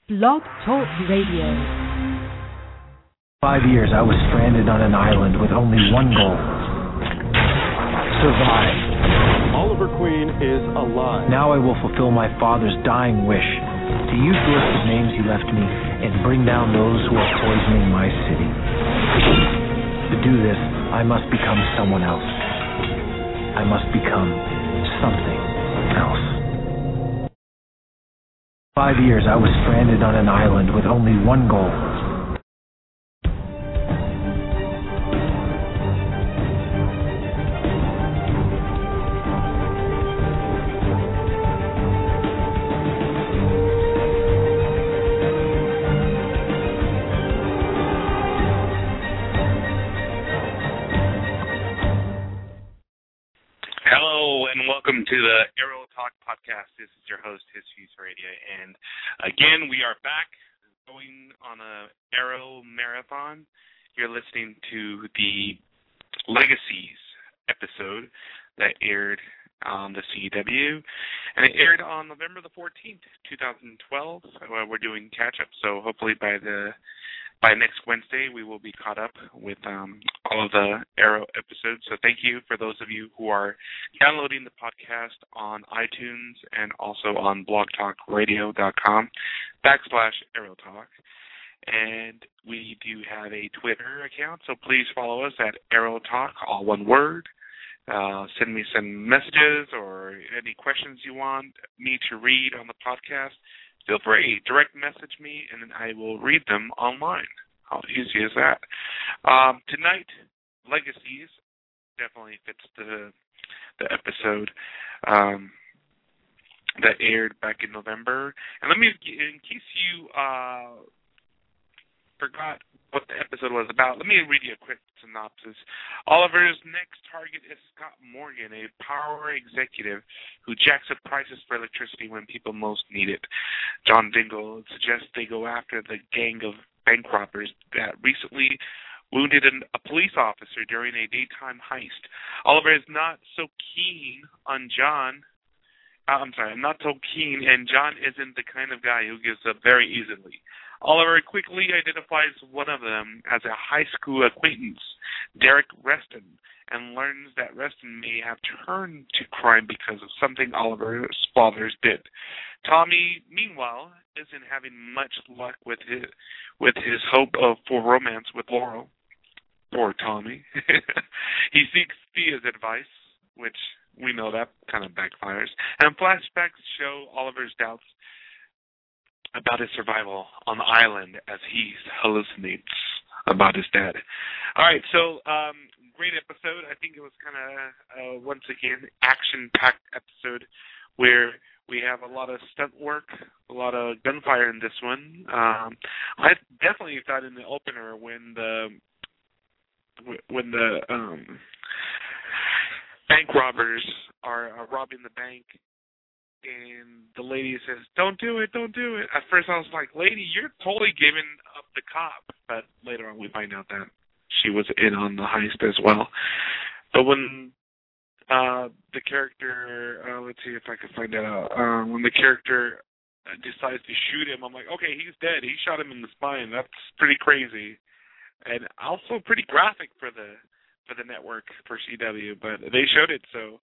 Blog Talk Radio. 5 years I was stranded on an island with only one goal: survive. Oliver Queen is alive. Now I will fulfill my father's dying wish to use the list of names he left me and bring down those who are poisoning my city. To do this, I must become someone else. I must become something else. 5 years I was stranded on an island with only one goal: welcome to the Arrow Talk podcast. This is your host, His Fuse Radio, and again, we are back going on a Arrow marathon. You're listening to the Legacies episode that aired on the CW, and it aired on November the 14th, 2012. We're doing catch-up, so hopefully by next Wednesday, we will be caught up with all of the Arrow episodes. So thank you for those of you who are downloading the podcast on iTunes and also on blogtalkradio.com/ArrowTalk. And we do have a Twitter account, so please follow us at ArrowTalk, all one word. Send me some messages or any questions you want me to read on the podcast. Feel free, direct message me, and then I will read them online. How easy is that? Tonight, Legacies definitely fits the episode that aired back in November. And in case you forgot what the episode was about, let me read you a quick synopsis. Oliver's next target is Scott Morgan, a power executive who jacks up prices for electricity when people most need it. John Dingle suggests they go after the gang of bank robbers that recently wounded a police officer during a daytime heist. Oliver is not so keen on John. Not so keen, and John isn't the kind of guy who gives up very easily. Oliver quickly identifies one of them as a high school acquaintance, Derek Reston, and learns that Reston may have turned to crime because of something Oliver's fathers did. Tommy, meanwhile, isn't having much luck with his hope for romance with Laurel. Poor Tommy. He seeks Thea's advice, which we know that kind of backfires. And flashbacks show Oliver's doubts about his survival on the island as he hallucinates about his dad. All right, so great episode. I think it was kind of, once again, action-packed episode where we have a lot of stunt work, a lot of gunfire in this one. I definitely thought in the opener when the bank robbers are robbing the bank, and the lady says, don't do it. At first I was like, lady, you're totally giving up the cop. But later on we find out that she was in on the heist as well. But when the character, let's see if I can find that out. When the character decides to shoot him, I'm like, okay, he's dead. He shot him in the spine. That's pretty crazy. And also pretty graphic for the network, for CW. But they showed it, so...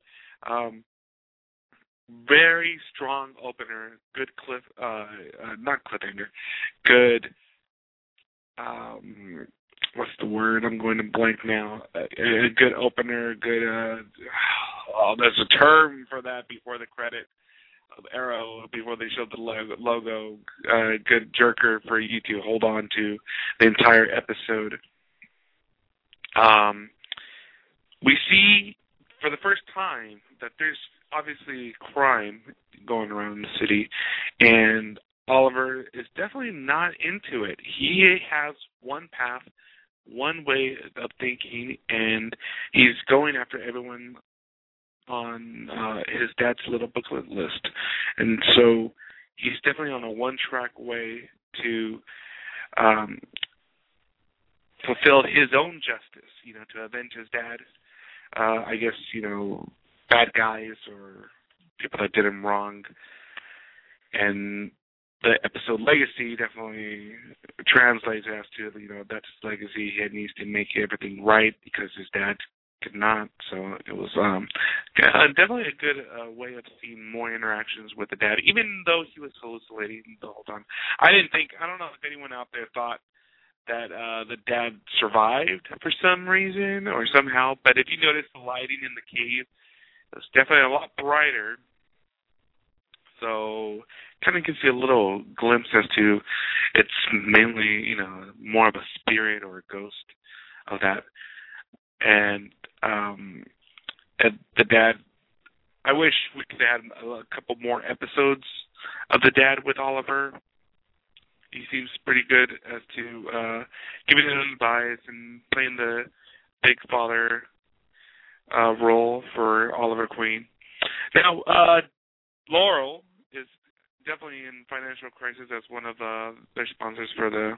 very strong opener, good not cliffhanger, good, what's the word? I'm going to blank now. A good opener, good, there's a term for that before the credit of Arrow, before they showed the logo, good jerker for you to hold on to the entire episode. We see for the first time that there's obviously crime going around the city, and Oliver is definitely not into it. He has one path, one way of thinking, and he's going after everyone on his dad's little booklet list. And so he's definitely on a one-track way to fulfill his own justice, to avenge his dad. I guess, bad guys or people that did him wrong. And the episode legacy definitely translates as to, that's his legacy. He needs to make everything right because his dad could not. So it was definitely a good way of seeing more interactions with the dad, even though he was hallucinating the whole time. I don't know if anyone out there thought that the dad survived for some reason or somehow, but if you notice the lighting in the cave, it's definitely a lot brighter. So kind of gives you a little glimpse as to it's mainly, more of a spirit or a ghost of that. And the dad, I wish we could add a couple more episodes of the dad with Oliver. He seems pretty good as to giving it advice and playing the big father role for Oliver Queen. Now, Laurel is definitely in financial crisis as one of their sponsors for the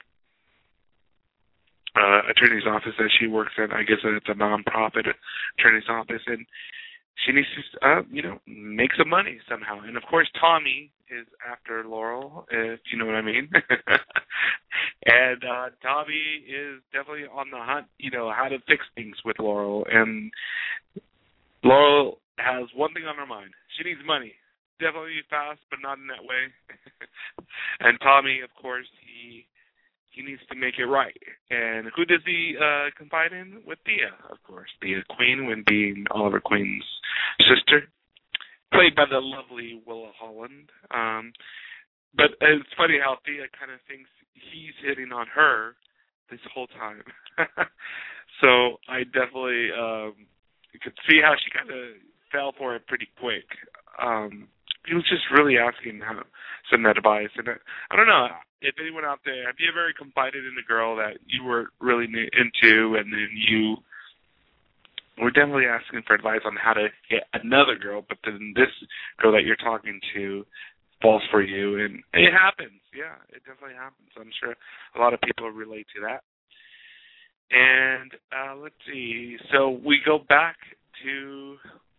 attorney's office that she works at. I guess it's a non-profit attorney's office, and she needs to, make some money somehow. And of course, Tommy is after Laurel, if you know what I mean. And Tommy is definitely on the hunt, how to fix things with Laurel. And Laurel has one thing on her mind: she needs money. Definitely fast, but not in that way. And Tommy, of course, he needs to make it right. And who does he confide in? With Thea, of course. Thea Queen, when being Oliver Queen's sister, played by the lovely Willa Holland. But it's funny how Thea kind of thinks he's hitting on her this whole time. So I definitely could see how she kind of fell for it pretty quick. He was just really asking some advice. And I don't know, if anyone out there, have you ever confided in a girl that you were really into, and then you were definitely asking for advice on how to get another girl, but then this girl that you're talking to falls for you? And it happens. Yeah, it definitely happens. I'm sure a lot of people relate to that. And let's see. So we go back to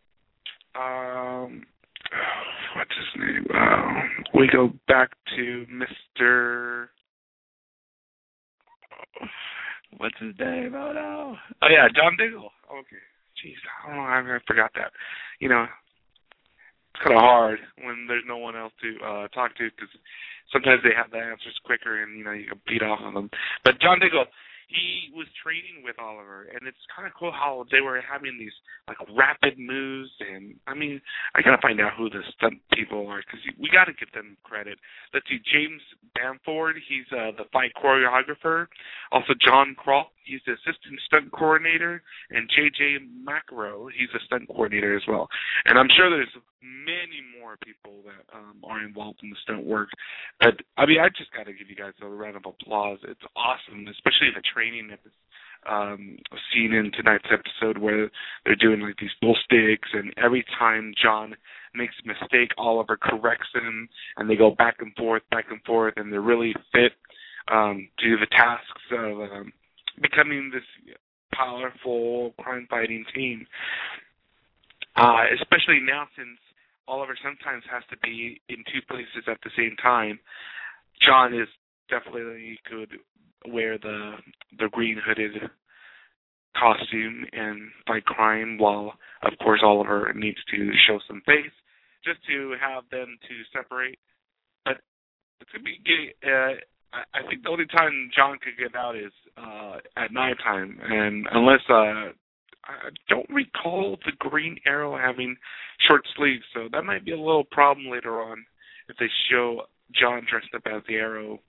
what's his name? We go back to Mr. What's his name? Oh, no. Oh, yeah, John Diggle. Okay. Jeez, I forgot that. It's kind of hard when there's no one else to talk to, because sometimes they have the answers quicker and, you can beat off on them. But John Diggle, he was training with Oliver, and it's kind of cool how they were having these rapid moves. And I mean, I gotta find out who the stunt people are, because we gotta give them credit. Let's see, James Bamford, he's the fight choreographer. Also, John Kroll, he's the assistant stunt coordinator, and J.J. Macro, he's a stunt coordinator as well. And I'm sure there's many more people that are involved in the stunt work. But I mean, I just gotta give you guys a round of applause. It's awesome, especially the training scene in tonight's episode where they're doing these bull sticks, and every time John makes a mistake, Oliver corrects him, and they go back and forth, and they're really fit to the tasks of becoming this powerful crime-fighting team. Especially now, since Oliver sometimes has to be in two places at the same time, John is definitely could wear the green hooded costume and fight crime, while of course Oliver needs to show some face just to have them to separate. But it's gonna be I think the only time John could get out is at nighttime, and unless I don't recall the Green Arrow having short sleeves, so that might be a little problem later on if they show John dressed up as the Arrow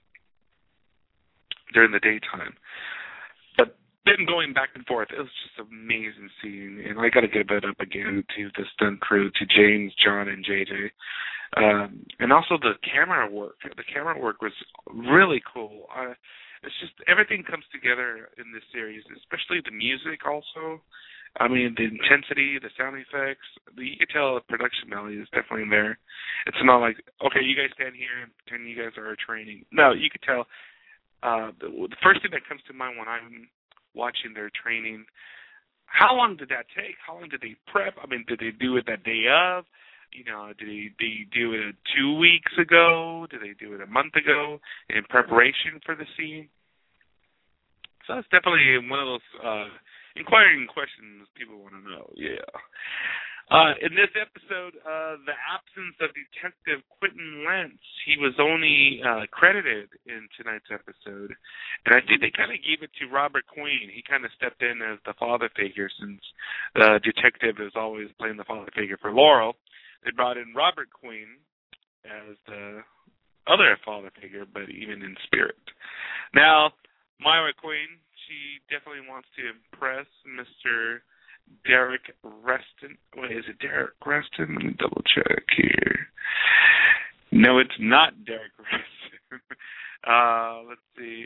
during the daytime. But then going back and forth, it was just an amazing scene, and I got to give it up again to the stunt crew, to James, John, and JJ. And also the camera work. The camera work was really cool. It's just everything comes together in this series, especially the music also. I mean, the intensity, the sound effects, you can tell the production value is definitely there. It's not like, okay, you guys stand here and pretend you guys are training. No, you can tell. The first thing that comes to mind when I'm watching their training, how long did that take? How long did they prep? I mean, did they do it that day of? Did they do it 2 weeks ago? Did they do it a month ago in preparation for the scene? So that's definitely one of those inquiring questions people want to know. Yeah. In this episode, the absence of Detective Quentin Lentz, he was only credited in tonight's episode. And I think they kind of gave it to Robert Queen. He kind of stepped in as the father figure since the detective is always playing the father figure for Laurel. They brought in Robert Queen as the other father figure, but even in spirit. Now, Myra Queen, she definitely wants to impress Mr. Derek Reston. Wait, is it Derek Reston? Let me double check here. No, it's not Derek Reston. Let's see.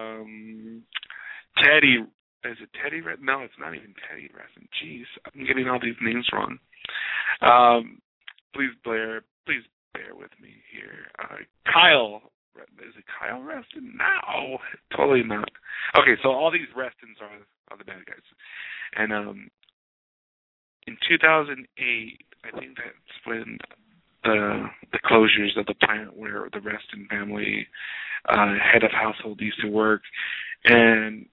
Teddy. Is it Teddy Reston? No, it's not even Teddy Reston. Jeez, I'm getting all these names wrong. Please bear with me here. Kyle. Is it Kyle Reston? No, totally not. Okay, so all these Restons are the bad guys. And in 2008, I think that's when the closures of the plant where the Reston family head of household used to work. And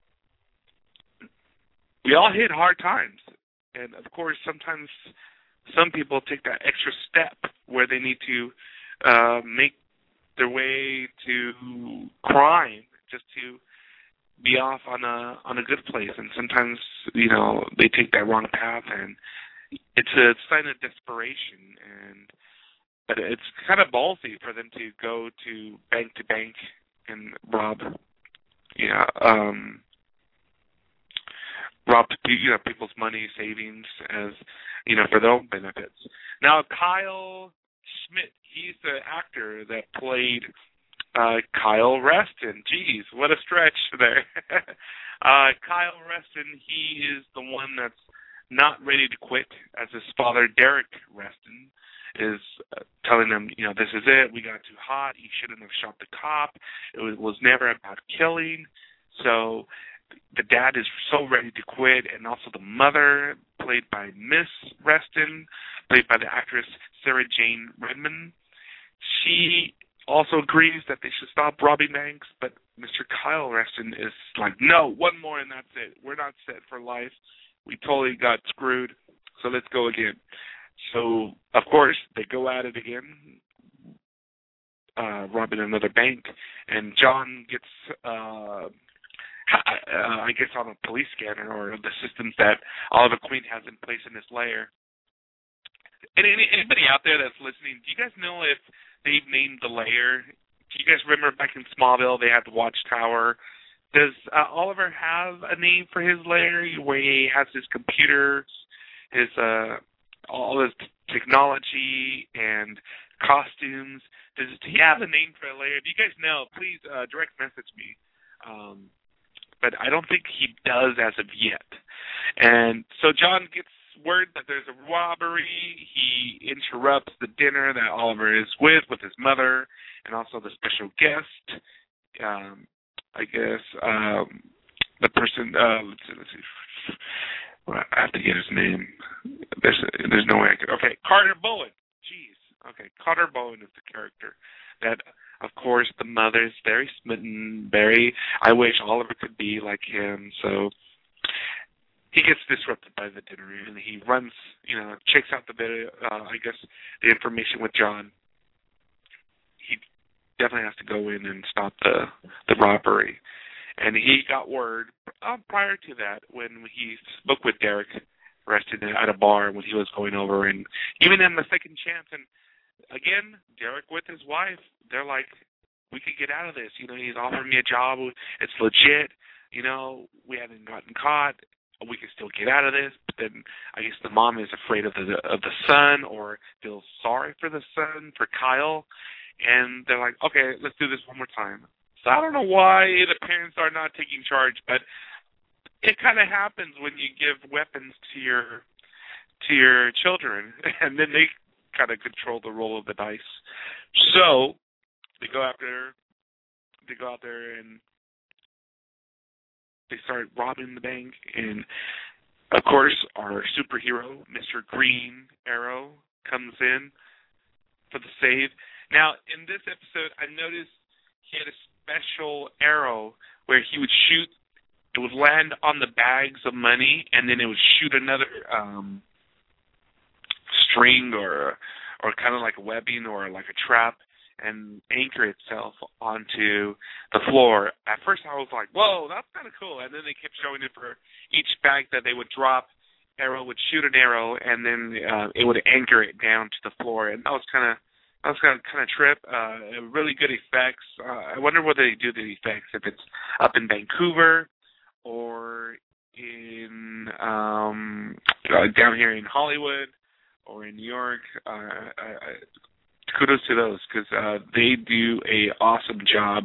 we all hit hard times. And, of course, sometimes some people take that extra step where they need to make their way to crime just to be off on a good place, and sometimes they take that wrong path, and it's a sign of desperation, but it's kind of ballsy for them to go to bank and rob people's money savings as for their own benefits. Now Kyle Schmidt, he's the actor that played Kyle Reston. Jeez, what a stretch there. Kyle Reston, he is the one that's not ready to quit, as his father, Derek Reston, is telling him, this is it, we got too hot, he shouldn't have shot the cop, it was never about killing. So the dad is so ready to quit, and also the mother, played by Miss Reston, played by the actress Sarah Jane Redmond, she also agrees that they should stop robbing banks, but Mr. Kyle Reston is like, no, one more and that's it. We're not set for life. We totally got screwed, so let's go again. So, of course, they go at it again, robbing another bank, and John gets, I guess, on a police scanner or the systems that Oliver Queen has in place in his lair. And anybody out there that's listening, do you guys know if they've named the lair? Do you guys remember back in Smallville they had the Watchtower? Does Oliver have a name for his lair where he has his computers, his all his technology and costumes? Does he have a name for a lair? Do you guys know? Please direct message me. But I don't think he does as of yet. And so John gets word that there's a robbery. He interrupts the dinner that Oliver is with his mother and also the special guest. I guess the person. Let's see. Well, I have to get his name. There's no way I could. Okay, Carter Bowen. Jeez. Okay, Carter Bowen is the character that. Of course, the mother's very smitten, I wish Oliver could be like him, so he gets disrupted by the dinner, and he runs, checks out the information with John. He definitely has to go in and stop the robbery. And he got word prior to that when he spoke with Derek Reston at a bar when he was going over, and even in the second chance, and again, Derek with his wife, they're like, we could get out of this. He's offering me a job. It's legit. We haven't gotten caught. We can still get out of this. But then I guess the mom is afraid of the son or feels sorry for the son, for Kyle. And they're like, okay, let's do this one more time. So I don't know why the parents are not taking charge, but it kind of happens when you give weapons to your children, and then they kind of control the roll of the dice. So they go out there and they start robbing the bank, and of course our superhero, Mr. Green Arrow, comes in for the save. Now, in this episode, I noticed he had a special arrow where he would shoot. It would land on the bags of money, and then it would shoot another string or kind of like a webbing or like a trap and anchor itself onto the floor. At first I was like, whoa, that's kind of cool. And then they kept showing it for each bag that they would drop. Arrow would shoot an arrow, and then it would anchor it down to the floor. And that was kind of trip. Really good effects. I wonder whether they do the effects, if it's up in Vancouver or in down here in Hollywood or in New York. Kudos to those, because they do a awesome job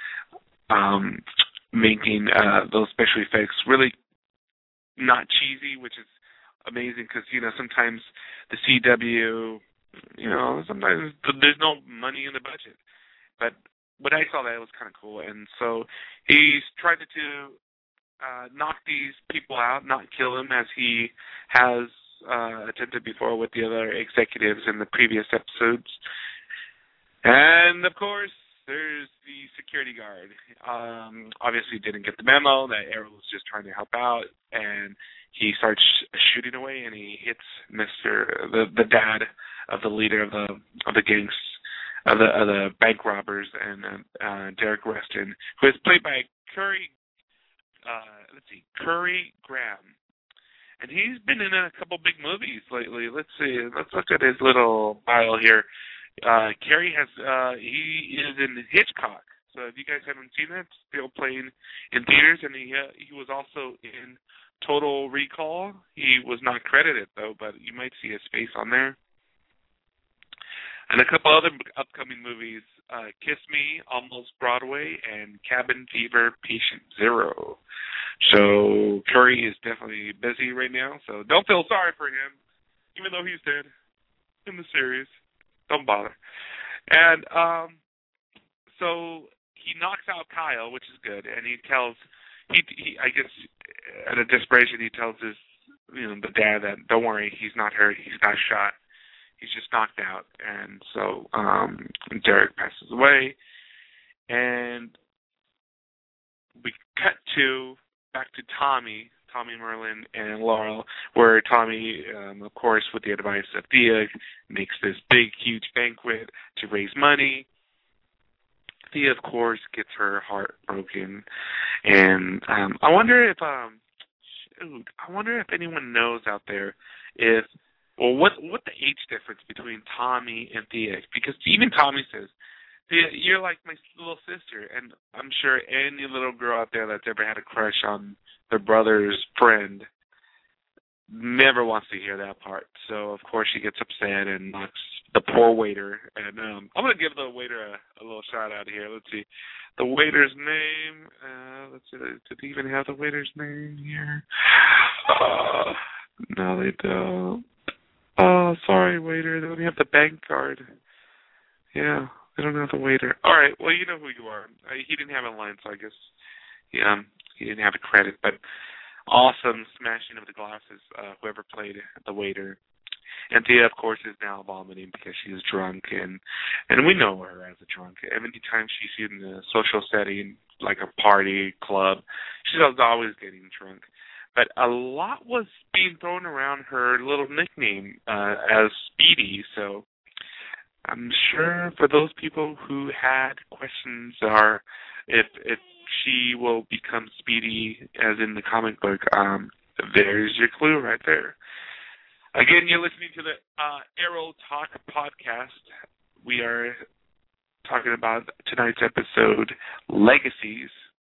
making those special effects really not cheesy, which is amazing, because sometimes the CW, sometimes there's no money in the budget. But when I saw that, it was kind of cool, and so he's tried to knock these people out, not kill them, as he has attempted before with the other executives in the previous episodes. And, of course, there's the security guard. Obviously didn't get the memo that Arrow was just trying to help out, and he starts shooting away, and he hits the dad of the leader of the gangs, of the bank robbers, and Derek Reston, who is played by Curry Graham. And he's been in a couple big movies lately. Let's see. Let's look at his little bio here. Kerry he is in Hitchcock. So if you guys haven't seen it, still playing in theaters, and he was also in Total Recall. He was not credited though, but you might see his face on there. And a couple other upcoming movies: Kiss Me, Almost Broadway, and Cabin Fever, Patient Zero. So Curry is definitely busy right now, so don't feel sorry for him, even though he's dead in the series. Don't bother. And so he knocks out Kyle, which is good, and he tells, I guess, out of desperation, he tells his, the dad that, don't worry, he's not hurt, he's not shot, he's just knocked out. And so Derek passes away, and we cut back to Tommy Merlin and Laurel, where Tommy, of course, with the advice of Thea, makes this big, huge banquet to raise money. Thea, of course, gets her heart broken, and I wonder if anyone knows out there what the age difference between Tommy and Thea, because even Tommy says, you're like my little sister, and I'm sure any little girl out there that's ever had a crush on their brother's friend never wants to hear that part. So, of course, she gets upset and knocks the poor waiter. And I'm going to give the waiter a little shout-out here. Let's see. The waiter's name, let's see, did they even have the waiter's name here? No, they don't. Oh, sorry, waiter. They only have the bank card. Yeah. I don't know the waiter. All right, well, you know who you are. He didn't have a line, so I guess he didn't have a credit. But awesome smashing of the glasses, whoever played the waiter. And Thea, of course, is now vomiting because she is drunk, and we know her as a drunk. Every time she's in a social setting, like a party, club, she's always getting drunk. But a lot was being thrown around her little nickname as Speedy, so I'm sure for those people who had questions are if she will become Speedy as in the comic book, there's your clue right there. Again, you're listening to the Arrow Talk podcast. We are talking about tonight's episode, Legacies.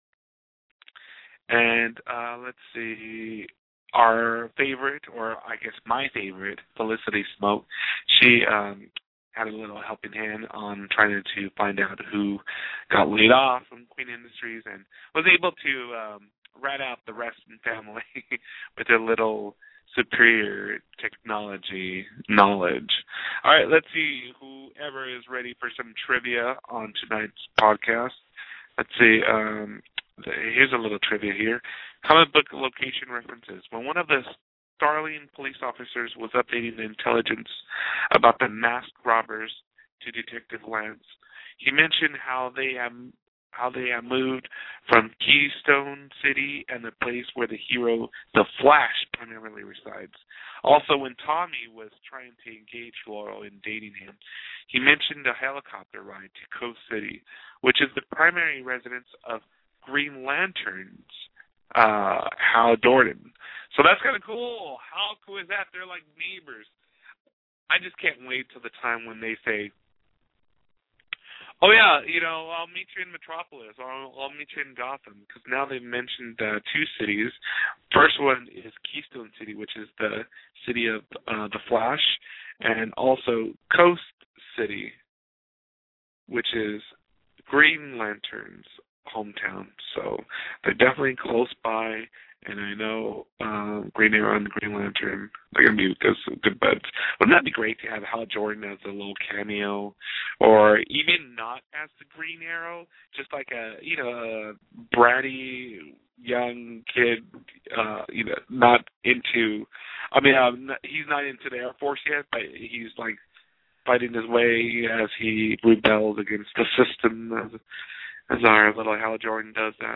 And let's see, our favorite, or I guess my favorite, Felicity Smoke, she had a little helping hand on trying to find out who got laid off from Queen Industries, and was able to rat out the Reston family with a little superior technology knowledge. All right, let's see, whoever is ready for some trivia on tonight's podcast. Let's see, here's a little trivia here. Comic book location references. When one of the Starling police officers was updating the intelligence about the masked robbers to Detective Lance. He mentioned how they have moved from Keystone City and the place where the hero, the Flash, primarily resides. Also, when Tommy was trying to engage Laurel in dating him, he mentioned a helicopter ride to Coast City, which is the primary residence of Green Lantern's Hal Jordan. So that's kind of cool. How cool is that? They're like neighbors. I just can't wait till the time when they say, oh, yeah, I'll meet you in Metropolis, or I'll meet you in Gotham, because now they've mentioned two cities. First one is Keystone City, which is the city of the Flash, and also Coast City, which is Green Lantern's hometown. So they're definitely close by, and I know Green Arrow and Green Lantern, they're going to be good buds. Wouldn't that be great to have Hal Jordan as a little cameo, or even not as the Green Arrow, just like a bratty young kid, not into, he's not into the Air Force yet, but he's like fighting his way as he rebels against the system, as our little Hal Jordan does that.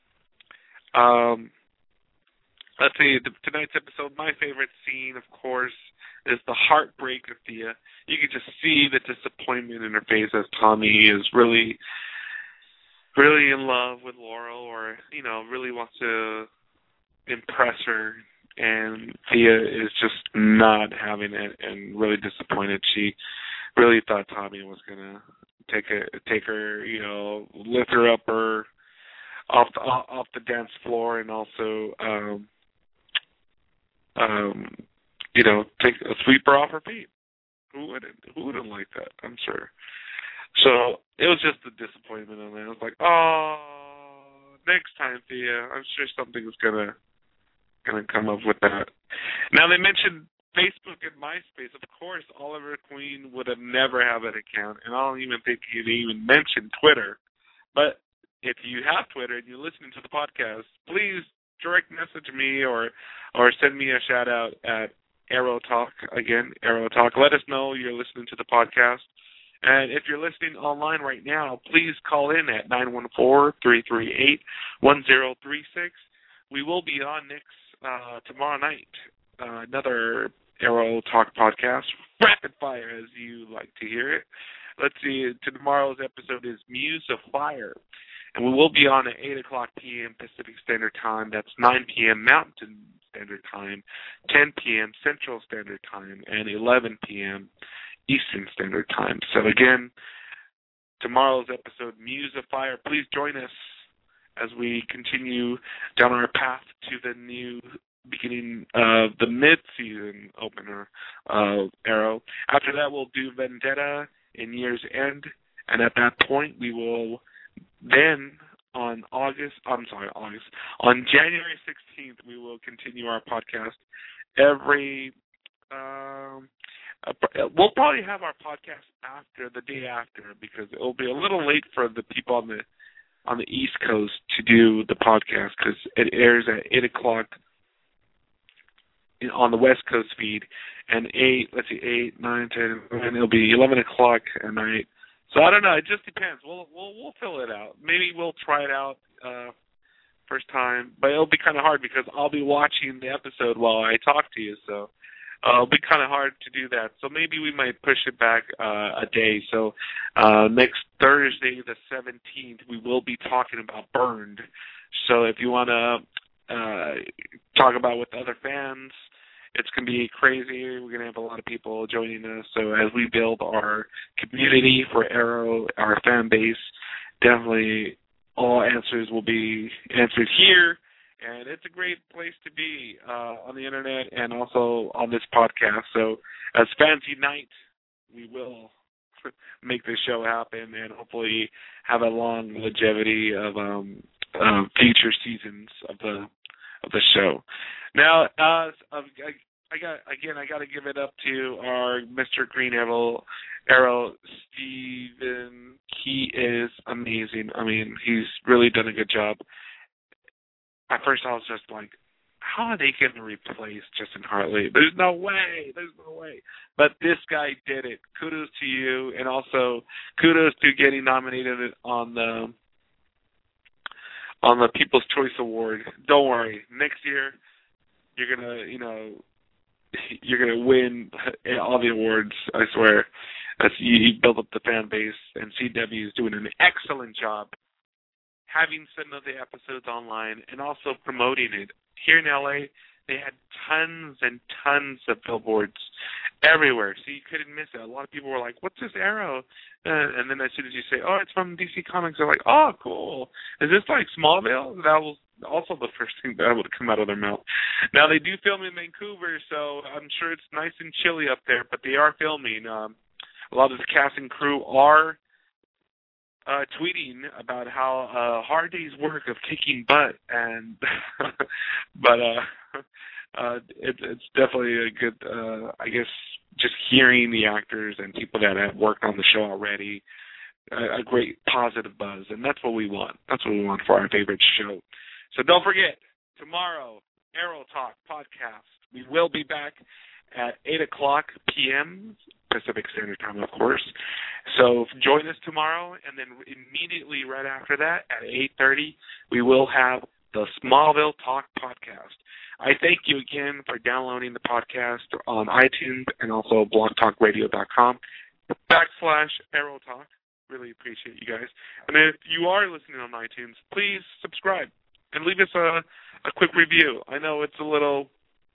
Let's see, tonight's episode, my favorite scene, of course, is the heartbreak of Thea. You can just see the disappointment in her face as Tommy is really, really in love with Laurel, or, really wants to impress her, and Thea is just not having it and really disappointed. She really thought Tommy was going to take her, lift her up off the dance floor, and also take a sweeper off her feet. Who wouldn't like that? I'm sure. So it was just a disappointment on that. I was like, oh, next time, Thea. I'm sure something's gonna come up with that. Now they mentioned Facebook and MySpace. Of course, Oliver Queen would have never have an account, and I don't even think he'd even mention Twitter. But if you have Twitter and you're listening to the podcast, please direct message me or send me a shout out at Arrow Talk. Again, Arrow Talk. Let us know you're listening to the podcast. And if you're listening online right now, please call in at 914-338-1036. We will be on tomorrow night, another Arrow Talk podcast, rapid fire as you like to hear it. Let's see, tomorrow's episode is Muse of Fire. And we will be on at 8 o'clock p.m. Pacific Standard Time. That's 9 p.m. Mountain Standard Time, 10 p.m. Central Standard Time, and 11 p.m. Eastern Standard Time. So again, tomorrow's episode, Muse of Fire. Please join us as we continue down our path to the new beginning of the mid-season opener of Arrow. After that, we'll do Vendetta in Year's End, and at that point, we will then on January 16th, we will continue our podcast. We'll probably have our podcast the day after, because it will be a little late for the people on the East Coast to do the podcast, because it airs at 8 o'clock on the West Coast feed, and 8, 9, 10, and it'll be 11 o'clock at night. So I don't know. It just depends. We'll fill it out. Maybe we'll try it out first time, but it'll be kind of hard because I'll be watching the episode while I talk to you. So it'll be kind of hard to do that. So maybe we might push it back a day. So next Thursday, the 17th, we will be talking about Burned. So if you want to talk about with other fans, it's going to be crazy. We're going to have a lot of people joining us. So as we build our community for Arrow, our fan base, definitely all answers will be answered here. And it's a great place to be on the Internet and also on this podcast. So as fans unite, we will make this show happen and hopefully have a long longevity of future seasons of the show. Now, I got to give it up to our Mr. Green Arrow, Steven. He is amazing. I mean, he's really done a good job. At first, I was just like, how are they going to replace Justin Hartley? There's no way. But this guy did it. Kudos to you, and also kudos to getting nominated on the People's Choice Award. Don't worry. Next year, you're gonna win all the awards. I swear. You build up the fan base, and CW is doing an excellent job having some of the episodes online and also promoting it. Here in LA, they had tons and tons of billboards everywhere, so you couldn't miss it. A lot of people were like, "What's this Arrow?" And then as soon as you say, "Oh, it's from DC Comics," they're like, "Oh, cool. Is this like Smallville?" That was also the first thing that would come out of their mouth. Now, they do film in Vancouver, so I'm sure it's nice and chilly up there, but they are filming. A lot of the cast and crew are tweeting about how hard day's work of kicking butt, and but it's definitely a good, I guess, just hearing the actors and people that have worked on the show already, a great positive buzz, and that's what we want. That's what we want for our favorite show. So don't forget, tomorrow, Arrow Talk podcast. We will be back at 8 o'clock p.m. Pacific Standard Time, of course. So join us tomorrow, and then immediately right after that, at 8:30, we will have the Smallville Talk podcast. I thank you again for downloading the podcast on iTunes and also blogtalkradio.com/Arrow Talk. Really appreciate you guys. And if you are listening on iTunes, please subscribe and leave us a quick review. I know it's a little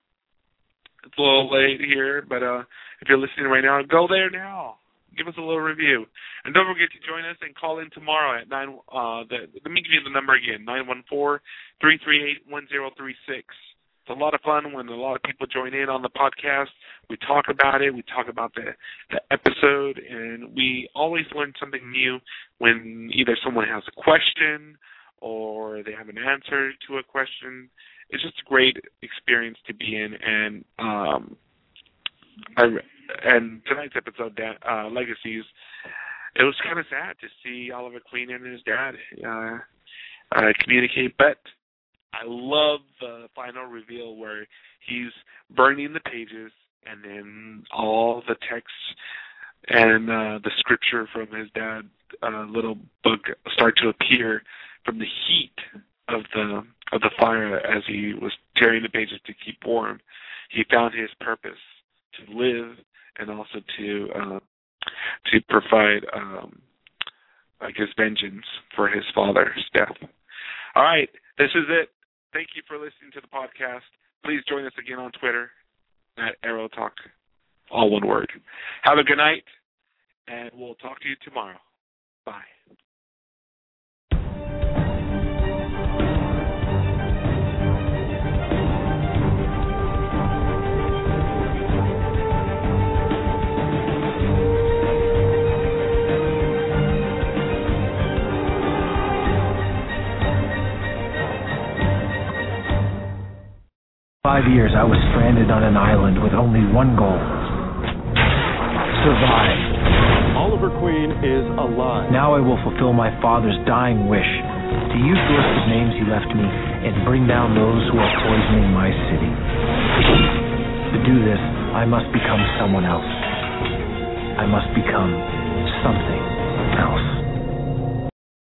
late here, but if you're listening right now, go there now. Give us a little review. And don't forget to join us and call in tomorrow at let me give you the number again, 914-338-1036. It's a lot of fun when a lot of people join in on the podcast. We talk about it. We talk about the episode, and we always learn something new when either someone has a question or they have an answer to a question. It's just a great experience to be in, and tonight's episode, Legacies, it was kind of sad to see Oliver Queen and his dad communicate, but I love the final reveal where he's burning the pages and then all the text and the scripture from his dad's little book start to appear from the heat of the fire as he was tearing the pages to keep warm. He found his purpose to live and also to provide, I guess, vengeance for his father's death. All right, this is it. Thank you for listening to the podcast. Please join us again on Twitter at Arrow Talk, all one word. Have a good night, and we'll talk to you tomorrow. Bye. 5 years, I was stranded on an island with only one goal: survive. Oliver Queen is alive. Now I will fulfill my father's dying wish to use the list of names he left me and bring down those who are poisoning my city. To do this, I must become someone else. I must become something else.